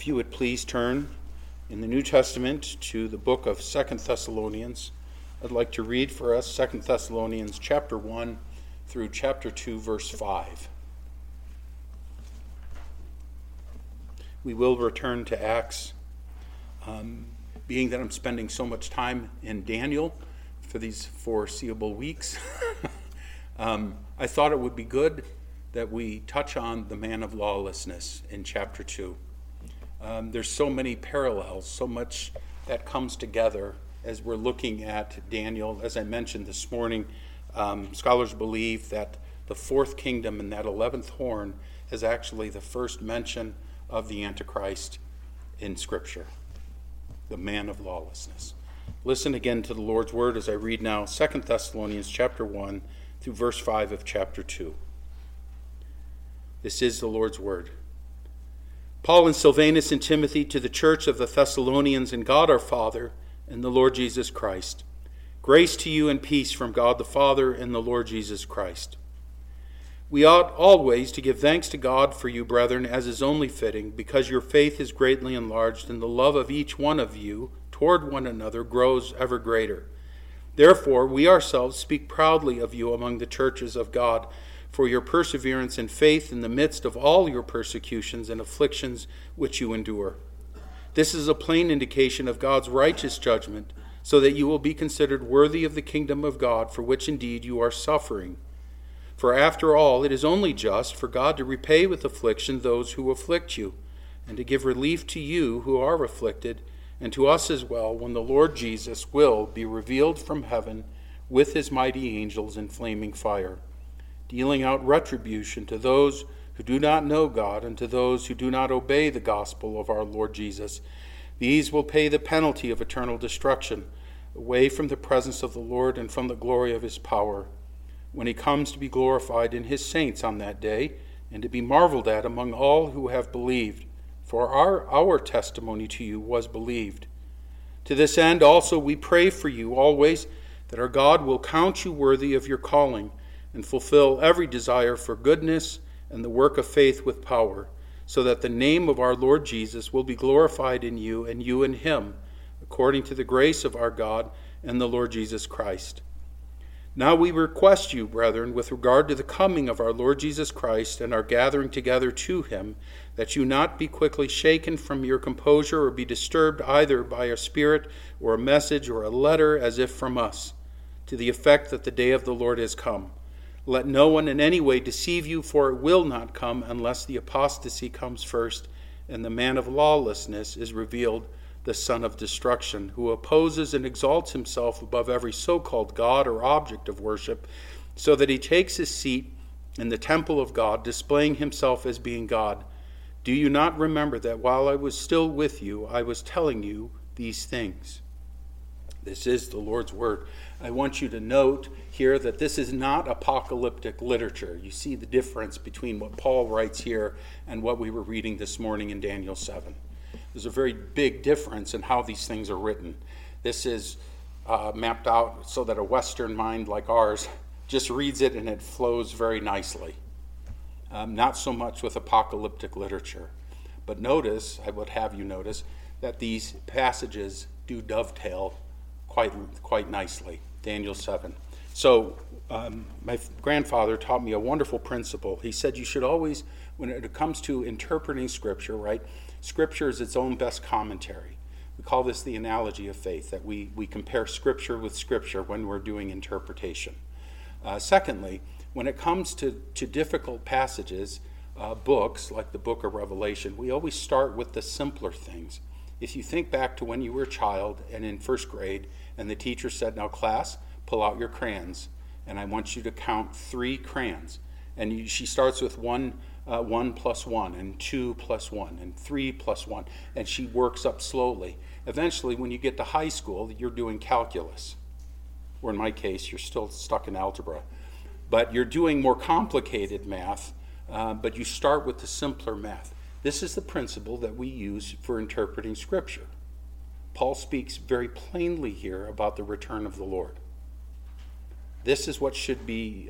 If you would please turn in the New Testament to the book of 2 Thessalonians. I'd like to read for us 2 Thessalonians chapter 1 through chapter 2, verse 5. We will return to Acts, being that I'm spending so much time in Daniel for these foreseeable weeks. I thought it would be good that we touch on the man of lawlessness in chapter 2. There's so many parallels, so much that comes together as we're looking at Daniel. As I mentioned this morning, scholars believe that the fourth kingdom and that 11th horn is actually the first mention of the Antichrist in Scripture, the man of lawlessness. Listen again to the Lord's word as I read now 2 Thessalonians chapter 1 through verse 5 of chapter 2. This is the Lord's word. Paul and Silvanus and Timothy to the church of the Thessalonians in God our Father and the Lord Jesus Christ. Grace to you and peace from God the Father and the Lord Jesus Christ. We ought always to give thanks to God for you, brethren, as is only fitting, because your faith is greatly enlarged, and the love of each one of you toward one another grows ever greater. Therefore, we ourselves speak proudly of you among the churches of God, for your perseverance and faith in the midst of all your persecutions and afflictions which you endure. This is a plain indication of God's righteous judgment, so that you will be considered worthy of the kingdom of God, for which indeed you are suffering. For after all, it is only just for God to repay with affliction those who afflict you, and to give relief to you who are afflicted, and to us as well, when the Lord Jesus will be revealed from heaven with his mighty angels in flaming fire, dealing out retribution to those who do not know God and to those who do not obey the gospel of our Lord Jesus. These will pay the penalty of eternal destruction, away from the presence of the Lord and from the glory of his power, when he comes to be glorified in his saints on that day, and to be marveled at among all who have believed. For our testimony to you was believed. To this end also we pray for you always, that our God will count you worthy of your calling, and fulfill every desire for goodness and the work of faith with power, so that the name of our Lord Jesus will be glorified in you and you in him, according to the grace of our God and the Lord Jesus Christ. Now we request you, brethren, with regard to the coming of our Lord Jesus Christ and our gathering together to him, that you not be quickly shaken from your composure or be disturbed either by a spirit or a message or a letter as if from us, to the effect that the day of the Lord has come. Let no one in any way deceive you, for it will not come unless the apostasy comes first, and the man of lawlessness is revealed, the son of destruction, who opposes and exalts himself above every so-called God or object of worship, so that he takes his seat in the temple of God, displaying himself as being God. Do you not remember that while I was still with you, I was telling you these things? This is the Lord's word. I want you to note here that this is not apocalyptic literature. You see the difference between what Paul writes here and what we were reading this morning in Daniel 7. There's a very big difference in how these things are written. This is mapped out so that a Western mind like ours just reads it and it flows very nicely. Not so much with apocalyptic literature. But notice, I would have you notice, that these passages do dovetail quite nicely. Daniel 7. So my grandfather taught me a wonderful principle. He said you should always, when it comes to interpreting Scripture, right? Scripture is its own best commentary. We call this the analogy of faith, that we compare Scripture with Scripture when we're doing interpretation. Secondly, when it comes to difficult passages, books like the book of Revelation, we always start with the simpler things. If you think back to when you were a child and in first grade, and the teacher said, now class, pull out your crayons, and I want you to count 3 crayons. And she starts with 1 plus 1, and 2 plus 1, and 3 plus 1, and she works up slowly. Eventually, when you get to high school, you're doing calculus, or in my case, you're still stuck in algebra. But you're doing more complicated math, but you start with the simpler math. This is the principle that we use for interpreting Scripture. Paul speaks very plainly here about the return of the Lord. This is what should be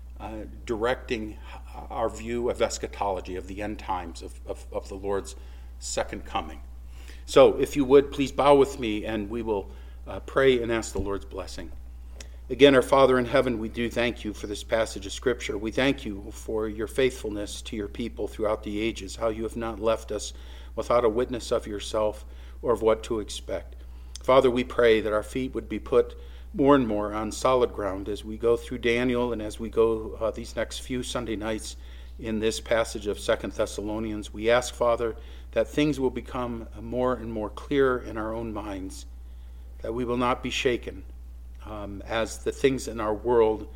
directing our view of eschatology, of the end times, of the Lord's second coming. So if you would, please bow with me and we will pray and ask the Lord's blessing. Again, our Father in heaven, we do thank you for this passage of Scripture. We thank you for your faithfulness to your people throughout the ages, how you have not left us without a witness of yourself or of what to expect. Father, we pray that our feet would be put more and more on solid ground as we go through Daniel and as we go these next few Sunday nights in this passage of 2 Thessalonians. We ask, Father, that things will become more and more clear in our own minds, that we will not be shaken as the things in our world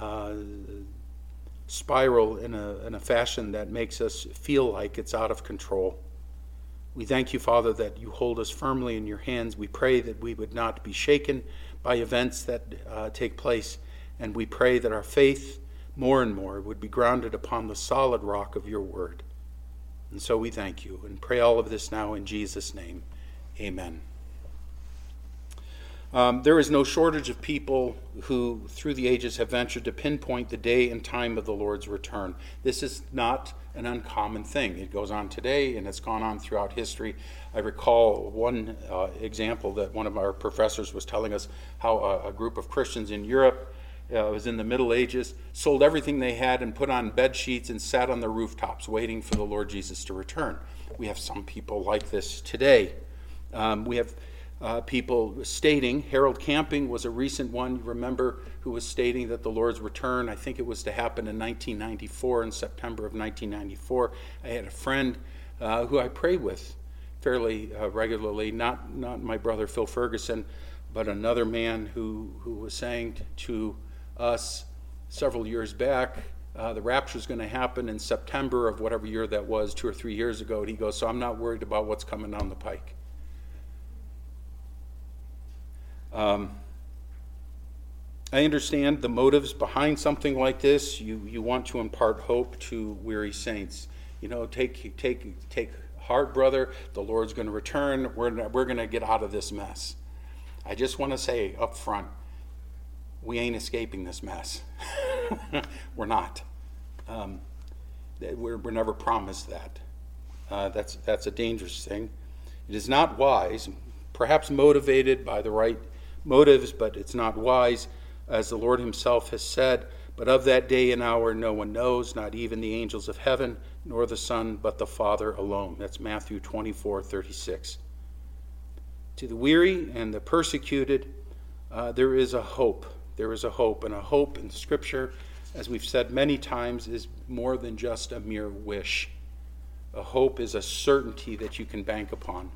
spiral in a fashion that makes us feel like it's out of control. We thank you, Father, that you hold us firmly in your hands. We pray that we would not be shaken by events that take place, and we pray that our faith more and more would be grounded upon the solid rock of your word. And so we thank you and pray all of this now in Jesus' name. Amen. There is no shortage of people who, through the ages, have ventured to pinpoint the day and time of the Lord's return. This is not an uncommon thing. It goes on today, and it's gone on throughout history. I recall one example that one of our professors was telling us how a group of Christians in Europe, it was in the Middle Ages, sold everything they had and put on bed sheets and sat on the rooftops waiting for the Lord Jesus to return. We have some people like this today. We have people stating, Harold Camping was a recent one, you remember, who was stating that the Lord's return, I think it was to happen in 1994, in September of 1994. I had a friend who I pray with fairly regularly, not my brother Phil Ferguson, but another man who was saying to us several years back, the rapture is going to happen in September of whatever year that was, 2 or 3 years ago, and he goes, so I'm not worried about what's coming down the pike. I understand the motives behind something like this. You want to impart hope to weary saints. You know, take heart, brother. The Lord's going to return. We're going to get out of this mess. I just want to say up front, we ain't escaping this mess. We're not. We're never promised that. That's a dangerous thing. It is not wise, perhaps motivated by the right motives, but it's not wise, as the Lord himself has said, but of that day and hour no one knows, not even the angels of heaven, nor the Son, but the Father alone. That's Matthew 24:36. To the weary and the persecuted, there is a hope. There is a hope, and a hope in Scripture, as we've said many times, is more than just a mere wish. A hope is a certainty that you can bank upon.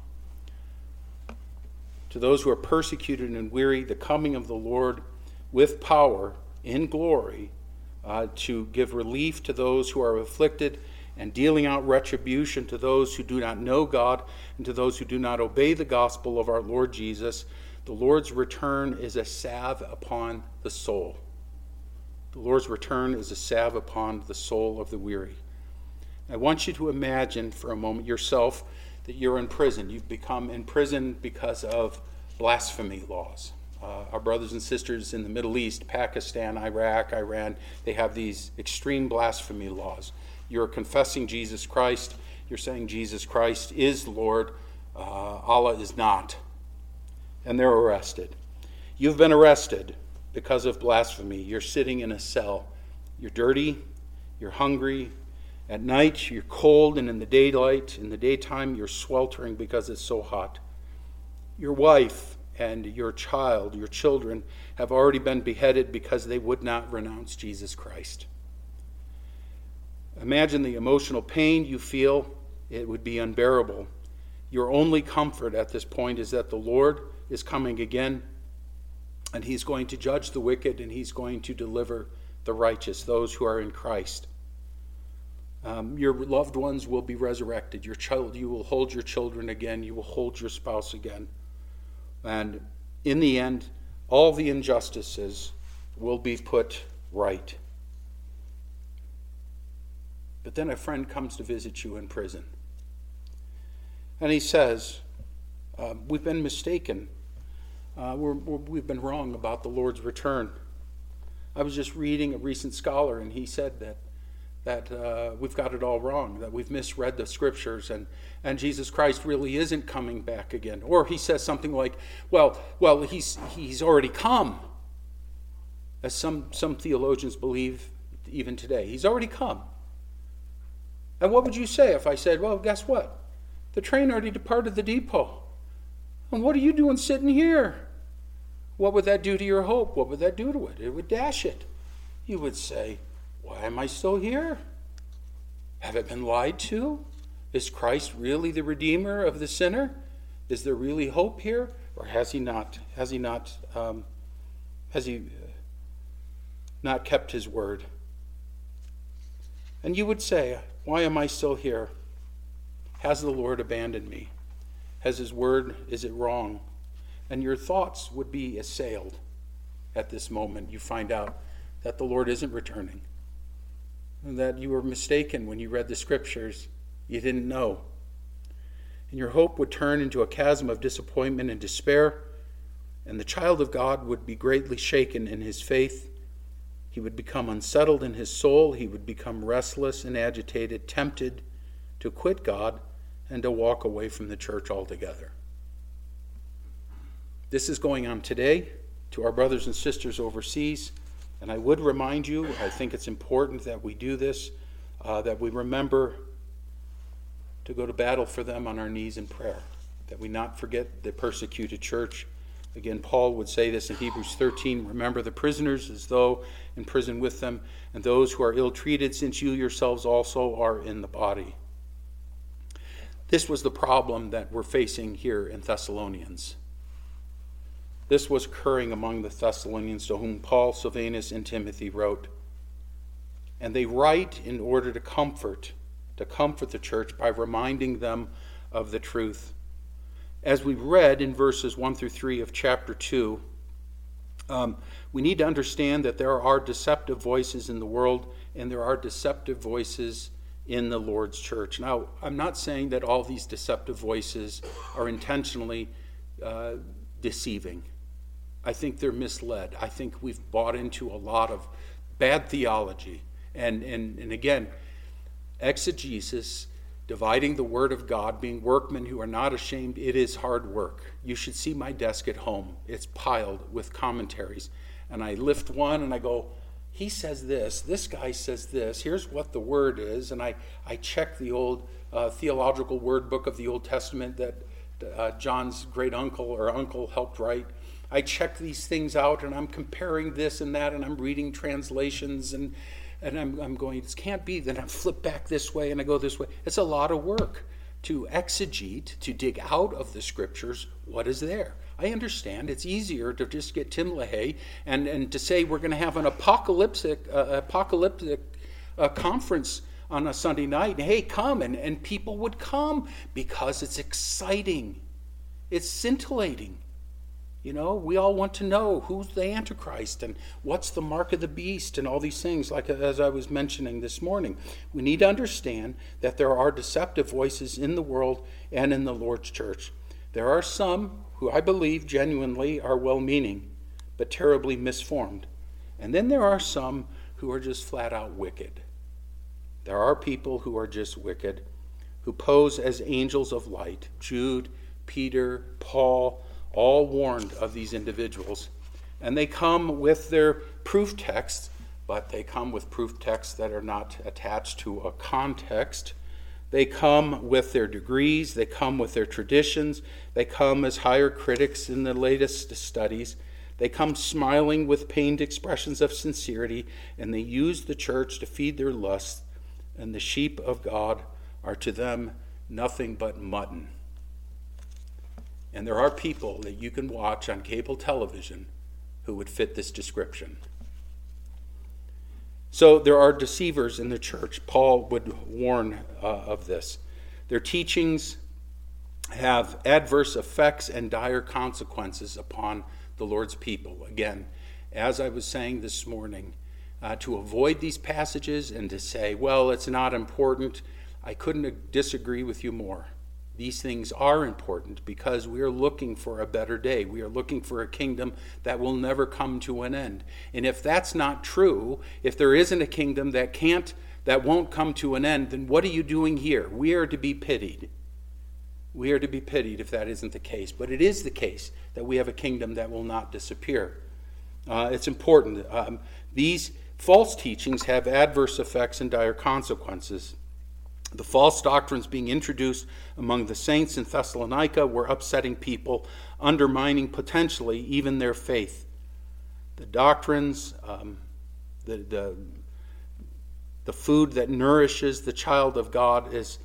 To those who are persecuted and weary, the coming of the Lord with power in glory to give relief to those who are afflicted and dealing out retribution to those who do not know God and to those who do not obey the gospel of our Lord Jesus. The Lord's return is a salve upon the soul. The Lord's return is a salve upon the soul of the weary. I want you to imagine for a moment yourself that you're in prison. You've become imprisoned because of blasphemy laws. Our brothers and sisters in the Middle East, Pakistan, Iraq, Iran, they have these extreme blasphemy laws. You're confessing Jesus Christ. You're saying Jesus Christ is Lord. Allah is not. And they're arrested. You've been arrested because of blasphemy. You're sitting in a cell. You're dirty. You're hungry. At night, you're cold, and in the daytime, you're sweltering because it's so hot. Your wife and your child, your children, have already been beheaded because they would not renounce Jesus Christ. Imagine the emotional pain you feel. It would be unbearable. Your only comfort at this point is that the Lord is coming again, and he's going to judge the wicked, and he's going to deliver the righteous, those who are in Christ. Your loved ones will be resurrected. You will hold your children again. You will hold your spouse again. And in the end, all the injustices will be put right. But then a friend comes to visit you in prison. And he says, we've been mistaken. We've been wrong about the Lord's return. I was just reading a recent scholar, and he said that that we've got it all wrong, that we've misread the scriptures, and Jesus Christ really isn't coming back again. Or he says something like, well, he's already come, as some theologians believe even today. He's already come. And what would you say if I said, well, guess what? The train already departed the depot. And what are you doing sitting here? What would that do to your hope? What would that do to it? It would dash it. You would say, why am I still here? Have I been lied to? Is Christ really the Redeemer of the sinner? Is there really hope here? Or has he not kept his word? And you would say, why am I still here? Has the Lord abandoned me? Has his word, is it wrong? And your thoughts would be assailed at this moment. You find out that the Lord isn't returning, and that you were mistaken when you read the scriptures. You didn't know. And your hope would turn into a chasm of disappointment and despair, and the child of God would be greatly shaken in his faith. He would become unsettled in his soul. He would become restless and agitated, tempted to quit God and to walk away from the church altogether. This is going on today to our brothers and sisters overseas. And I would remind you, I think it's important that we do this, that we remember to go to battle for them on our knees in prayer, that we not forget the persecuted church. Again, Paul would say this in Hebrews 13, remember the prisoners as though in prison with them, and those who are ill-treated, since you yourselves also are in the body. This was the problem that we're facing here in Thessalonians. This was occurring among the Thessalonians, to whom Paul, Silvanus, and Timothy wrote. And they write in order to comfort the church by reminding them of the truth. As we read in verses 1 through 3 of chapter 2, we need to understand that there are deceptive voices in the world, and there are deceptive voices in the Lord's church. Now, I'm not saying that all these deceptive voices are intentionally deceiving. I think they're misled. I think we've bought into a lot of bad theology. And again, exegesis, dividing the Word of God, being workmen who are not ashamed, it is hard work. You should see my desk at home. It's piled with commentaries. And I lift one and I go, he says this guy says this, here's what the Word is. And I check the old theological word book of the Old Testament that John's great uncle or uncle helped write. I check these things out, and I'm comparing this and that, and I'm reading translations, and I'm going, this can't be. Then I flip back this way, and I go this way. It's a lot of work to exegete, to dig out of the scriptures what is there. I understand it's easier to just get Tim LaHaye and to say we're going to have an apocalyptic conference on a Sunday night. Hey, come, and people would come because it's exciting. It's scintillating. You know, we all want to know who's the Antichrist and what's the mark of the beast and all these things, like as I was mentioning this morning. We need to understand that there are deceptive voices in the world and in the Lord's church. There are some who I believe genuinely are well-meaning, but terribly misformed. And then there are some who are just flat out wicked. There are people who are just wicked, who pose as angels of light. Jude, Peter, Paul, all warned of these individuals. And they come with their proof texts, but they come with proof texts that are not attached to a context. They come with their degrees, they come with their traditions, they come as higher critics in the latest studies. They come smiling with pained expressions of sincerity, and they use the church to feed their lusts, and the sheep of God are to them nothing but mutton. And there are people that you can watch on cable television who would fit this description. So there are deceivers in the church. Paul would warn of this. Their teachings have adverse effects and dire consequences upon the Lord's people. Again, as I was saying this morning, to avoid these passages and to say, well, it's not important, I couldn't disagree with you more. These things are important because we are looking for a better day. We are looking for a kingdom that will never come to an end. And if that's not true, if there isn't a kingdom that can't that won't come to an end, then what are you doing here? We are to be pitied. We are to be pitied if that isn't the case. But it is the case that we have a kingdom that will not disappear. It's important. These false teachings have adverse effects and dire consequences. The false doctrines being introduced among the saints in Thessalonica were upsetting people, undermining potentially even their faith. The doctrines, the food that nourishes the child of God is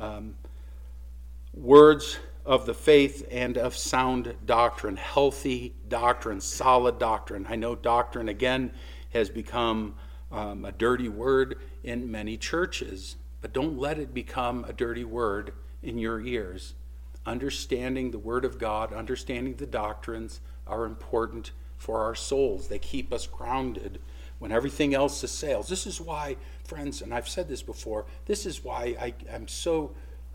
words of the faith and of sound doctrine, healthy doctrine, solid doctrine. I know doctrine, again, has become a dirty word in many churches, but don't let it become a dirty word in your ears. Understanding the Word of God, understanding the doctrines are important for our souls. They keep us grounded when everything else assails. This is why, friends, and I've said this before, this is why I'm so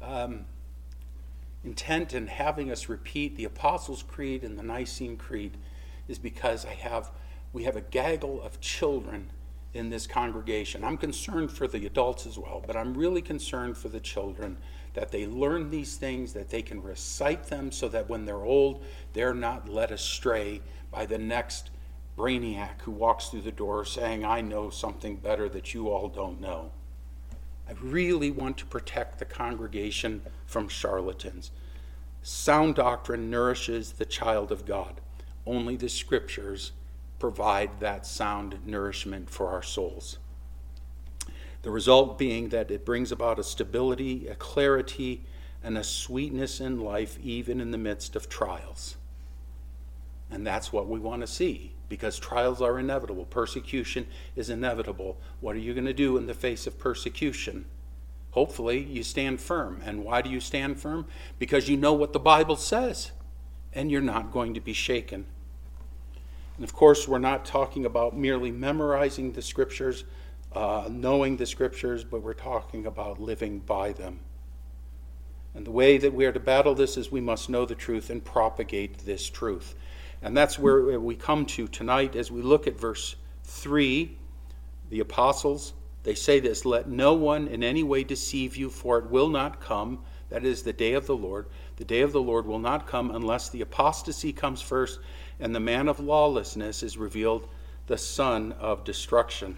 intent in having us repeat the Apostles' Creed and the Nicene Creed, is because we have a gaggle of children in this congregation. I'm concerned for the adults as well, but I'm really concerned for the children, that they learn these things, that they can recite them so that when they're old, they're not led astray by the next brainiac who walks through the door saying, I know something better that you all don't know. I really want to protect the congregation from charlatans. Sound doctrine nourishes the child of God. Only the Scriptures provide that sound nourishment for our souls. The result being that it brings about a stability, a clarity, and a sweetness in life, even in the midst of trials. And that's what we want to see, because trials are inevitable. Persecution is inevitable. What are you going to do in the face of persecution? Hopefully, you stand firm. And why do you stand firm? Because you know what the Bible says, and you're not going to be shaken. And of course, we're not talking about merely memorizing the Scriptures, knowing the Scriptures, but we're talking about living by them. And the way that we are to battle this is we must know the truth and propagate this truth. And that's where we come to tonight as we look at verse 3. The apostles, they say this, let no one in any way deceive you, for it will not come. That is the day of the Lord. The day of the Lord will not come unless the apostasy comes first and the man of lawlessness is revealed, the son of destruction.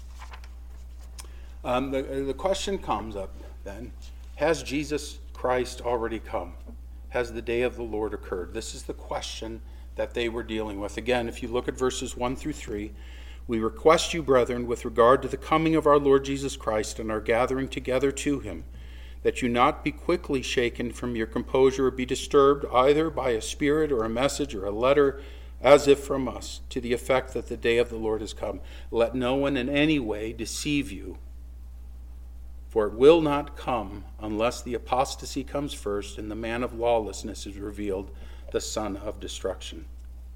The question comes up then, has Jesus Christ already come? Has the day of the Lord occurred? This is the question that they were dealing with. Again, if you look at verses 1 through 3, we request you, brethren, with regard to the coming of our Lord Jesus Christ and our gathering together to him, that you not be quickly shaken from your composure or be disturbed either by a spirit or a message or a letter as if from us, to the effect that the day of the Lord has come. Let no one in any way deceive you, for it will not come unless the apostasy comes first and the man of lawlessness is revealed, the son of destruction.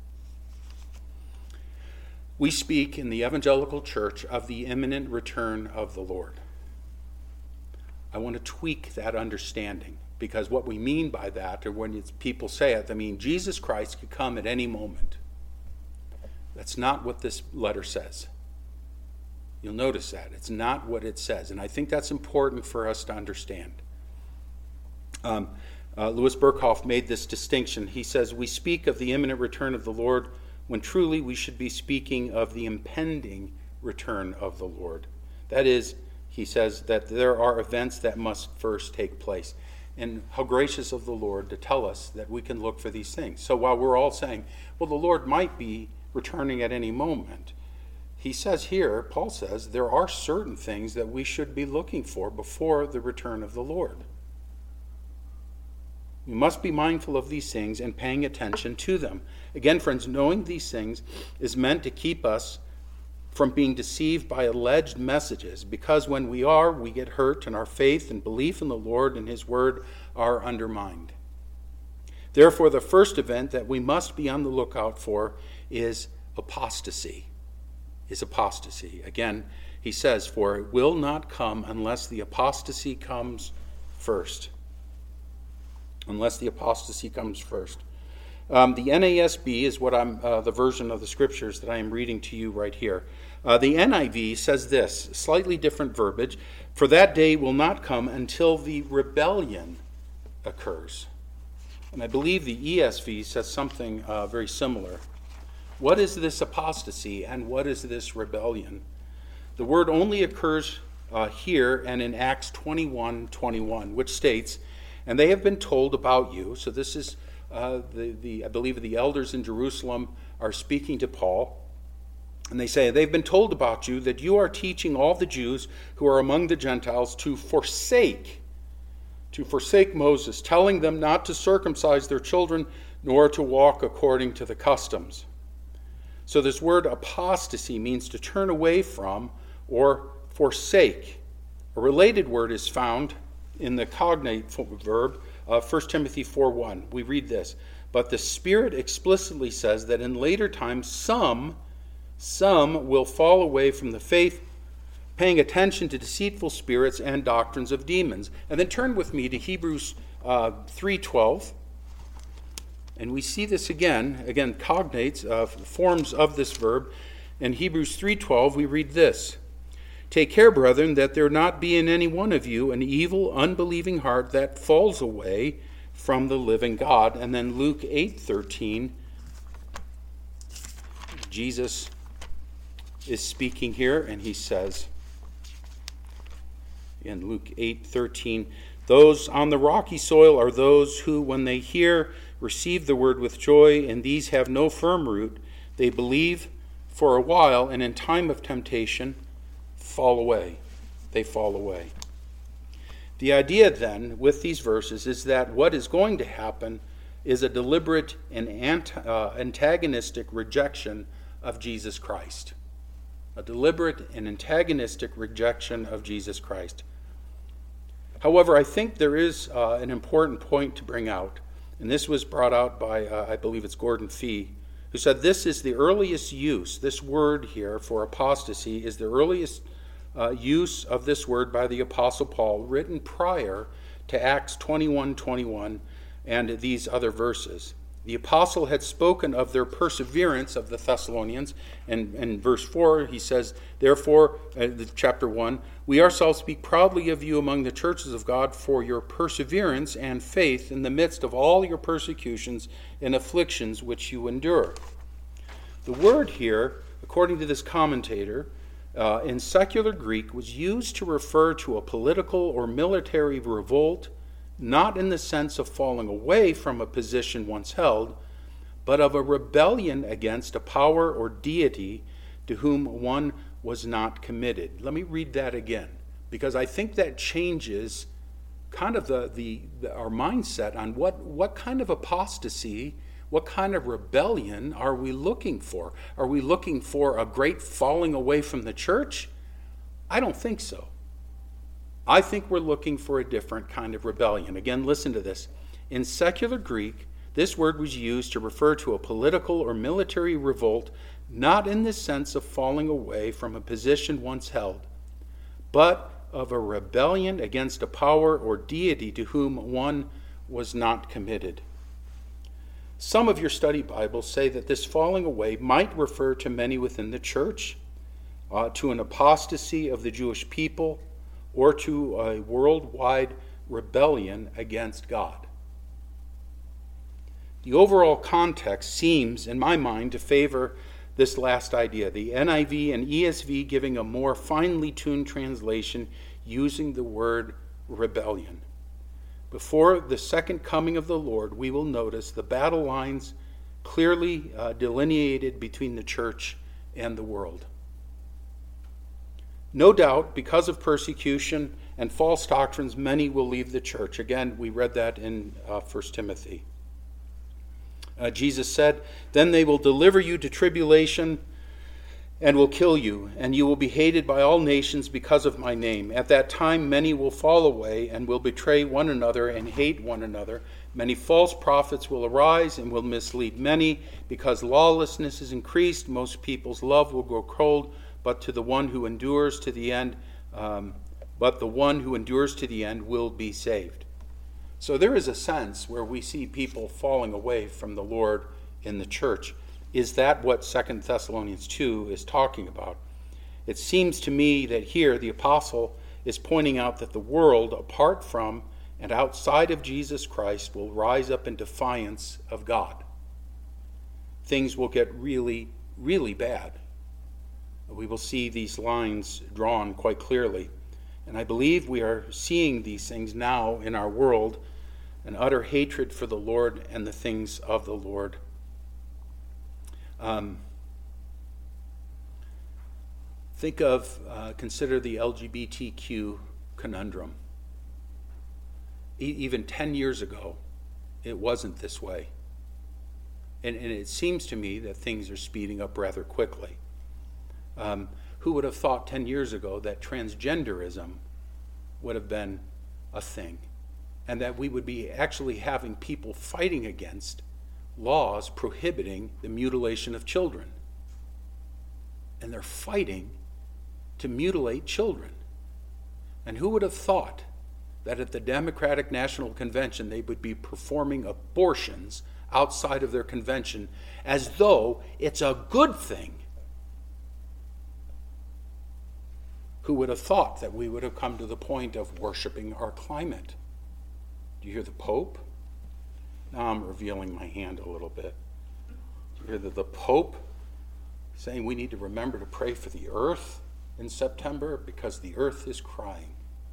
We speak in the evangelical church of the imminent return of the Lord. I want to tweak that understanding, because what we mean by that, or when people say it, I mean Jesus Christ could come at any moment. That's not what this letter says. You'll notice that. It's not what it says, and I think that's important for us to understand. Louis Berkhoff made this distinction. He says, we speak of the imminent return of the Lord when truly we should be speaking of the impending return of the Lord. That is, he says that there are events that must first take place. And how gracious of the Lord to tell us that we can look for these things. So while we're all saying, well, the Lord might be returning at any moment, he says here, Paul says, there are certain things that we should be looking for before the return of the Lord. We must be mindful of these things and paying attention to them. Again, friends, knowing these things is meant to keep us from being deceived by alleged messages, because when we are, we get hurt and our faith and belief in the Lord and his word are undermined. Therefore, the first event that we must be on the lookout for is apostasy. Again, he says, for it will not come unless the apostasy comes first. Unless the apostasy comes first. The NASB is what the version of the Scriptures that I am reading to you right here. The NIV says this, slightly different verbiage, for that day will not come until the rebellion occurs. And I believe the ESV says something very similar. What is this apostasy and what is this rebellion? The word only occurs here and in Acts 21:21, which states, and they have been told about you. So this is, I believe the elders in Jerusalem are speaking to Paul. And they say, they've been told about you that you are teaching all the Jews who are among the Gentiles to forsake Moses, telling them not to circumcise their children, nor to walk according to the customs. So this word apostasy means to turn away from or forsake. A related word is found in the cognate verb of 1 Timothy 4:1. We read this, but the Spirit explicitly says that in later times some will fall away from the faith, paying attention to deceitful spirits and doctrines of demons. And then turn with me to Hebrews 3:12. And we see this again cognates, forms of this verb. In Hebrews 3:12, we read this, take care, brethren, that there not be in any one of you an evil, unbelieving heart that falls away from the living God. And then Luke 8:13, Jesus is speaking here, and he says in Luke 8:13, those on the rocky soil are those who, when they hear, receive the word with joy, and these have no firm root. They believe for a while, and in time of temptation fall away. They fall away. The idea then with these verses is that what is going to happen is a deliberate and antagonistic rejection of Jesus Christ. A deliberate and antagonistic rejection of Jesus Christ. However, I think there is an important point to bring out, and this was brought out by, I believe it's Gordon Fee, who said this is the earliest use, this word here for apostasy is the earliest use of this word by the Apostle Paul, written prior to Acts 21:21 and these other verses. The apostle had spoken of their perseverance of the Thessalonians, and in verse 4 he says, therefore, chapter 1, we ourselves speak proudly of you among the churches of God for your perseverance and faith in the midst of all your persecutions and afflictions which you endure. The word here, according to this commentator, in secular Greek was used to refer to a political or military revolt, not in the sense of falling away from a position once held, but of a rebellion against a power or deity to whom one was not committed. Let me read that again, because I think that changes kind of our mindset on what kind of apostasy, what kind of rebellion are we looking for? Are we looking for a great falling away from the church? I don't think so. I think we're looking for a different kind of rebellion. Again, listen to this. In secular Greek, this word was used to refer to a political or military revolt, not in the sense of falling away from a position once held, but of a rebellion against a power or deity to whom one was not committed. Some of your study Bibles say that this falling away might refer to many within the church, to an apostasy of the Jewish people, or to a worldwide rebellion against God. The overall context seems, in my mind, to favor this last idea, the NIV and ESV giving a more finely tuned translation using the word rebellion. Before the second coming of the Lord, we will notice the battle lines clearly delineated between the church and the world. No doubt, because of persecution and false doctrines, many will leave the church. Again, we read that in 1 Timothy. Jesus said, then they will deliver you to tribulation and will kill you, and you will be hated by all nations because of my name. At that time many will fall away and will betray one another and hate one another. Many false prophets will arise and will mislead many. Because lawlessness is increased, most people's love will grow cold, but the one who endures to the end will be saved. So there is a sense where we see people falling away from the Lord in the church. Is that what 2 Thessalonians 2 is talking about? It seems to me that here the apostle is pointing out that the world, apart from and outside of Jesus Christ, will rise up in defiance of God. Things will get really, really bad. We will see these lines drawn quite clearly. And I believe we are seeing these things now in our world, an utter hatred for the Lord and the things of the Lord. Consider the LGBTQ conundrum. Even 10 years ago, it wasn't this way. And it seems to me that things are speeding up rather quickly. Who would have thought 10 years ago that transgenderism would have been a thing, and that we would be actually having people fighting against laws prohibiting the mutilation of children? And they're fighting to mutilate children. And who would have thought that at the Democratic National Convention they would be performing abortions outside of their convention as though it's a good thing? Who would have thought that we would have come to the point of worshiping our climate? Do you hear the Pope? Now I'm revealing my hand a little bit. Do you hear the Pope saying we need to remember to pray for the earth in September because the earth is crying?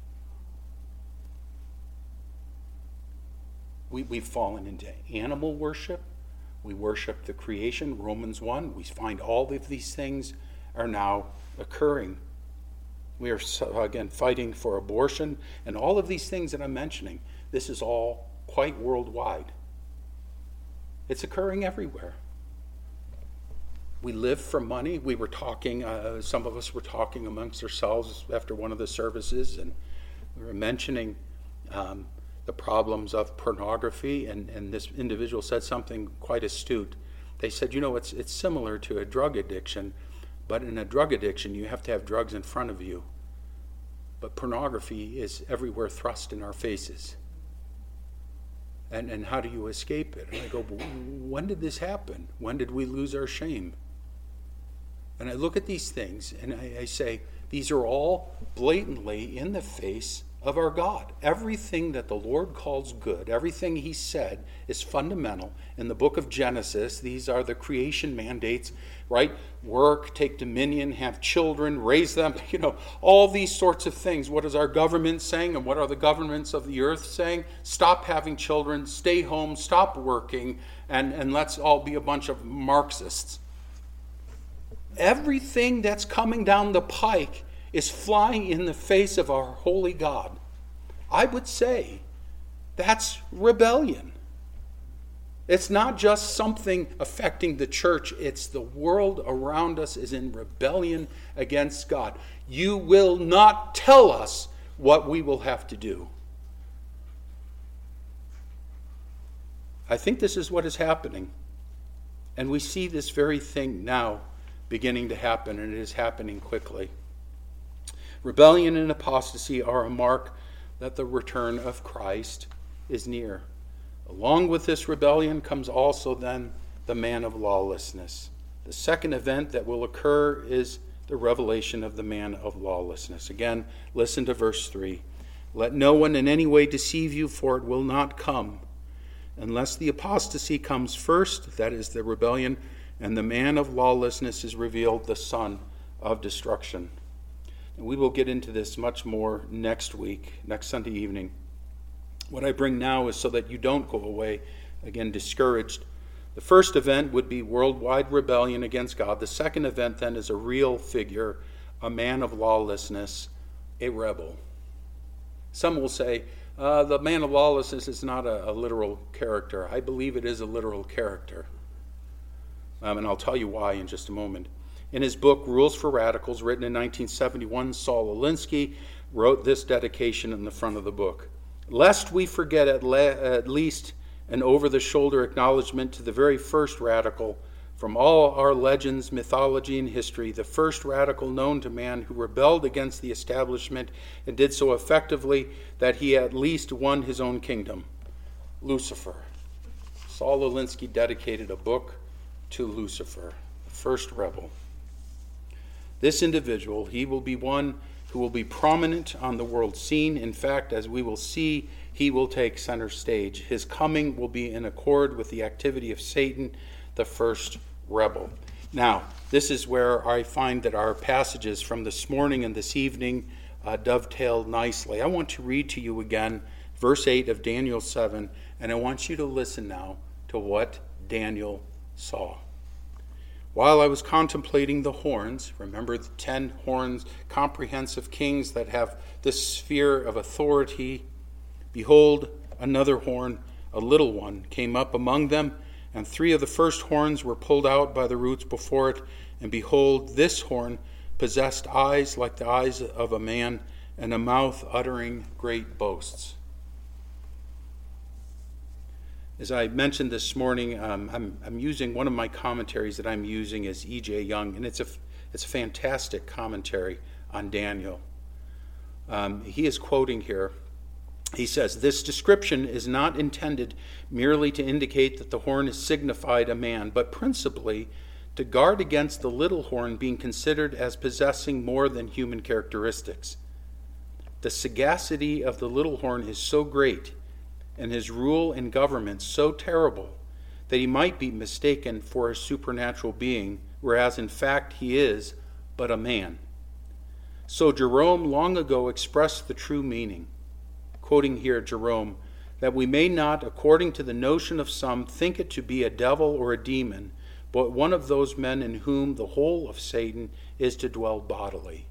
We've fallen into animal worship. We worship the creation, Romans 1. We find all of these things are now occurring. We are, again, fighting for abortion. And all of these things that I'm mentioning, this is all quite worldwide. It's occurring everywhere. We live for money. We were talking, some of us were talking amongst ourselves after one of the services, and we were mentioning the problems of pornography, and this individual said something quite astute. They said, it's similar to a drug addiction, but in a drug addiction you have to have drugs in front of you. But pornography is everywhere thrust in our faces. And how do you escape it? And I go, when did this happen? When did we lose our shame? And I look at these things and I say, these are all blatantly in the face of our God. Everything that the Lord calls good, everything he said is fundamental. In the book of Genesis, these are the creation mandates, right? Work, take dominion, have children, raise them, all these sorts of things. What is our government saying, and what are the governments of the earth saying? Stop having children, stay home, stop working, and let's all be a bunch of Marxists. Everything that's coming down the pike is flying in the face of our holy God. I would say that's rebellion. It's not just something affecting the church. It's the world around us is in rebellion against God. You will not tell us what we will have to do. I think this is what is happening. And we see this very thing now beginning to happen, and it is happening quickly. Rebellion and apostasy are a mark that the return of Christ is near. Along with this rebellion comes also then the man of lawlessness. The second event that will occur is the revelation of the man of lawlessness. Again, listen to verse 3. Let no one in any way deceive you, for it will not come, unless the apostasy comes first, that is the rebellion, and the man of lawlessness is revealed, the son of destruction. And we will get into this much more next week, next Sunday evening. What I bring now is so that you don't go away, again, discouraged. The first event would be worldwide rebellion against God. The second event then is a real figure, a man of lawlessness, a rebel. Some will say, the man of lawlessness is not a literal character. I believe it is a literal character. And I'll tell you why in just a moment. In his book, Rules for Radicals, written in 1971, Saul Alinsky wrote this dedication in the front of the book. Lest we forget at least an over-the-shoulder acknowledgement to the very first radical from all our legends, mythology, and history, the first radical known to man who rebelled against the establishment and did so effectively that he at least won his own kingdom, Lucifer. Saul Alinsky dedicated a book to Lucifer, the first rebel. This individual, he will be one who will be prominent on the world scene. In fact, as we will see, he will take center stage. His coming will be in accord with the activity of Satan, the first rebel. Now, this is where I find that our passages from this morning and this evening dovetail nicely. I want to read to you again verse 8 of Daniel 7, and I want you to listen now to what Daniel saw. While I was contemplating the horns, remember the 10 horns, comprehensive kings that have this sphere of authority, behold, another horn, a little one, came up among them, and 3 of the first horns were pulled out by the roots before it, and behold, this horn possessed eyes like the eyes of a man, and a mouth uttering great boasts. As I mentioned this morning, I'm using one of my commentaries that I'm using is E.J. Young, and it's a fantastic commentary on Daniel. He is quoting here. He says, "This description is not intended merely to indicate that the horn signified a man, but principally to guard against the little horn being considered as possessing more than human characteristics. The sagacity of the little horn is so great, and his rule and government so terrible, that he might be mistaken for a supernatural being, whereas in fact he is but a man. So Jerome long ago expressed the true meaning," quoting here Jerome, "that we may not, according to the notion of some, think it to be a devil or a demon, but one of those men in whom the whole of Satan is to dwell bodily.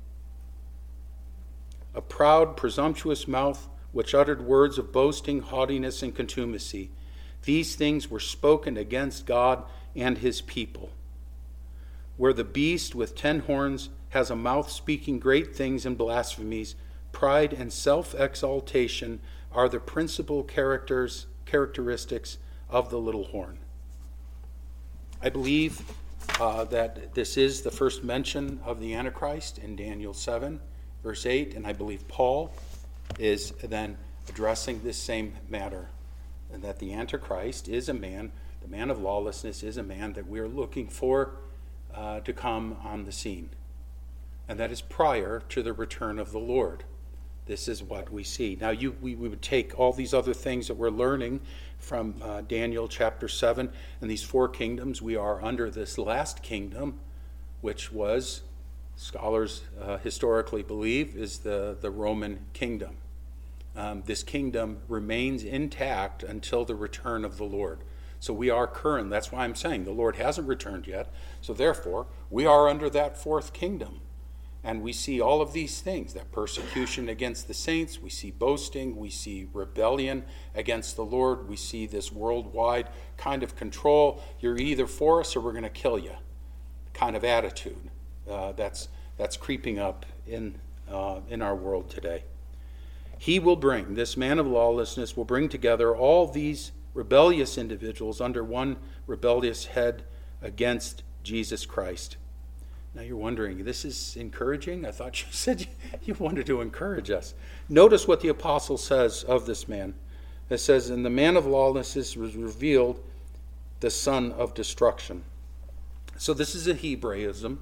A proud, presumptuous mouth, which uttered words of boasting, haughtiness, and contumacy. These things were spoken against God and his people. Where the beast with 10 horns has a mouth speaking great things and blasphemies, pride and self-exaltation are the principal characteristics of the little horn." I believe that this is the first mention of the Antichrist in Daniel 7, verse 8, and I believe Paul is then addressing this same matter, and that the Antichrist is a man, the man of lawlessness is a man that we're looking for to come on the scene. And that is prior to the return of the Lord. This is what we see. Now, we would take all these other things that we're learning from Daniel chapter 7 and these 4 kingdoms. We are under this last kingdom, which was, scholars historically believe, is the Roman kingdom. This kingdom remains intact until the return of the Lord. So we are current. That's why I'm saying the Lord hasn't returned yet. So therefore, we are under that 4th kingdom. And we see all of these things, that persecution against the saints, we see boasting, we see rebellion against the Lord, we see this worldwide kind of control. You're either for us or we're going to kill you kind of attitude that's creeping up in our world today. He will bring, this man of lawlessness will bring together all these rebellious individuals under one rebellious head against Jesus Christ. Now you're wondering, this is encouraging? I thought you said you wanted to encourage us. Notice what the apostle says of this man. It says, "And the man of lawlessness was revealed, the son of destruction." So this is a Hebraism.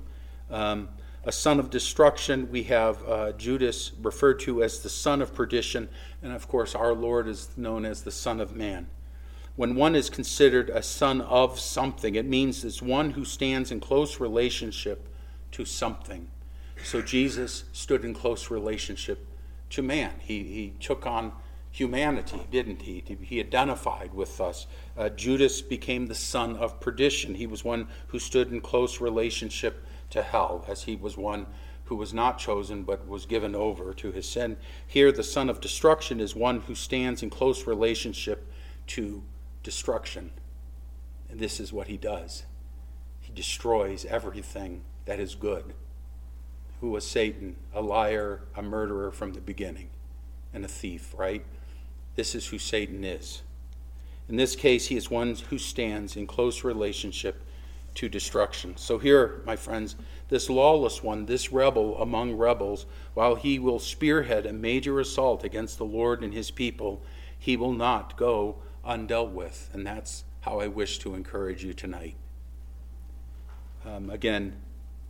A son of destruction. We have Judas referred to as the son of perdition. And of course, our Lord is known as the Son of Man. When one is considered a son of something, it means it's one who stands in close relationship to something. So Jesus stood in close relationship to man. He took on humanity, didn't he? He identified with us. Judas became the son of perdition. He was one who stood in close relationship to hell, as he was one who was not chosen but was given over to his sin. Here, the son of destruction is one who stands in close relationship to destruction. And this is what he does. He destroys everything that is good. Who was Satan? A liar, a murderer from the beginning, and a thief, right? This is who Satan is. In this case, he is one who stands in close relationship to destruction. So here, my friends, this lawless one, this rebel among rebels, while he will spearhead a major assault against the Lord and his people, he will not go undealt with. And that's how I wish to encourage you tonight. Again,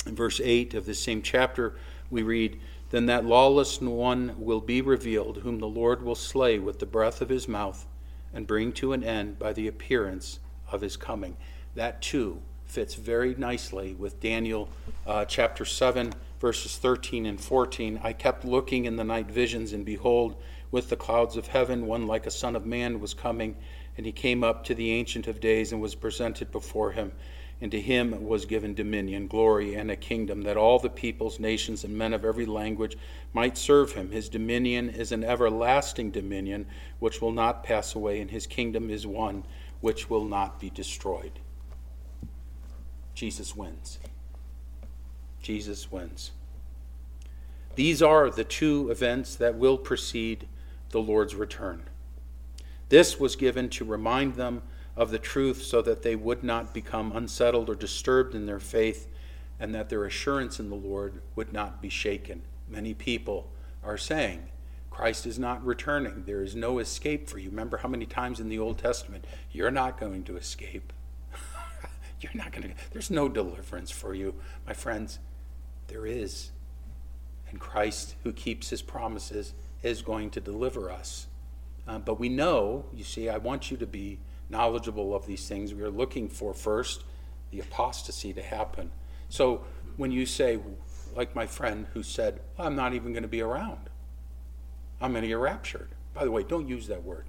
In verse 8 of this same chapter, we read, "Then that lawless one will be revealed, whom the Lord will slay with the breath of his mouth and bring to an end by the appearance of his coming." That too fits very nicely with Daniel chapter 7, verses 13 and 14. "I kept looking in the night visions, and behold, with the clouds of heaven, one like a son of man was coming, and he came up to the Ancient of Days and was presented before him. And to him was given dominion, glory, and a kingdom, that all the peoples, nations, and men of every language might serve him. His dominion is an everlasting dominion, which will not pass away, and his kingdom is one which will not be destroyed." Jesus wins. Jesus wins. These are the two events that will precede the Lord's return. This was given to remind them of the truth so that they would not become unsettled or disturbed in their faith, and that their assurance in the Lord would not be shaken. Many people are saying, Christ is not returning. There is no escape for you. Remember how many times in the Old Testament, you're not going to escape. There's no deliverance for you. My friends, there is. And Christ, who keeps his promises, is going to deliver us. But we know, you see, I want you to be knowledgeable of these things. We are looking for first the apostasy to happen. So when you say, like my friend who said, I'm not even going to be around, I'm going to get raptured. By the way, don't use that word.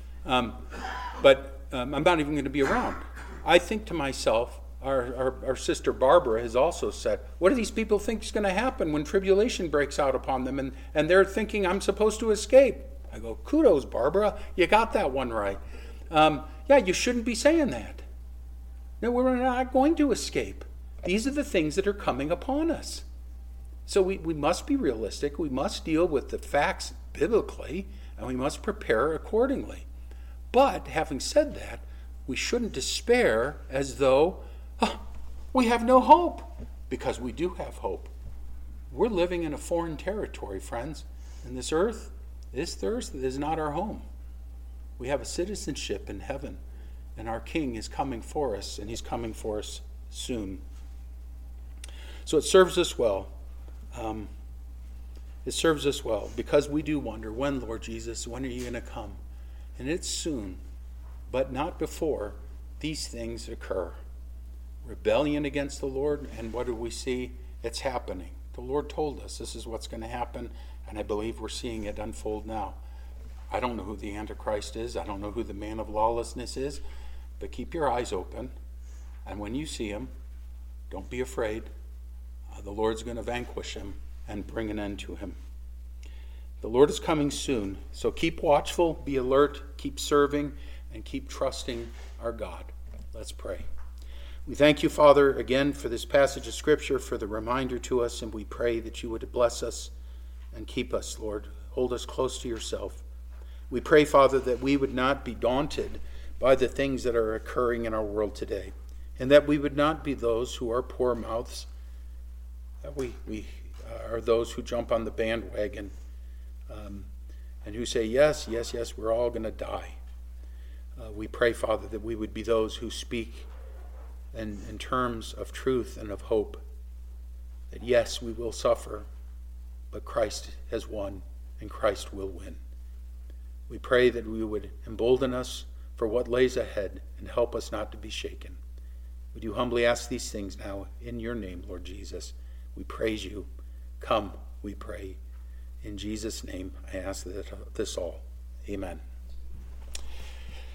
But I'm not even going to be around. I think to myself, our sister Barbara has also said, what do these people think is going to happen when tribulation breaks out upon them? And they're thinking I'm supposed to escape. I go, kudos, Barbara. You got that one right. Yeah, you shouldn't be saying that. No, we're not going to escape. These are the things that are coming upon us. So we must be realistic. We must deal with the facts biblically, and we must prepare accordingly. But having said that, we shouldn't despair as though we have no hope, because we do have hope. We're living in a foreign territory, friends. And this earth is not our home. We have a citizenship in heaven, and our King is coming for us, and he's coming for us soon. So it serves us well. It serves us well because we do wonder, when, Lord Jesus, when are you going to come? And it's soon, but not before these things occur. Rebellion against the Lord, and what do we see? It's happening. The Lord told us this is what's going to happen, and I believe we're seeing it unfold now. I don't know who the Antichrist is. I don't know who the man of lawlessness is, but keep your eyes open, and when you see him, don't be afraid. The Lord's going to vanquish him and bring an end to him. The Lord is coming soon, so keep watchful, be alert, keep serving, and keep trusting our God. Let's pray. We thank you, Father, again for this passage of Scripture, for the reminder to us, and we pray that you would bless us and keep us, Lord. Hold us close to yourself. We pray, Father, that we would not be daunted by the things that are occurring in our world today, and that we would not be those who are poor mouths, that we are those who jump on the bandwagon and who say, yes, we're all going to die. We pray, Father, that we would be those who speak in terms of truth and of hope, that yes, we will suffer, but Christ has won, and Christ will win. We pray that we would embolden us for what lays ahead and help us not to be shaken. We do humbly ask these things now in your name, Lord Jesus. We praise you. Come, we pray. In Jesus' name, I ask this all. Amen.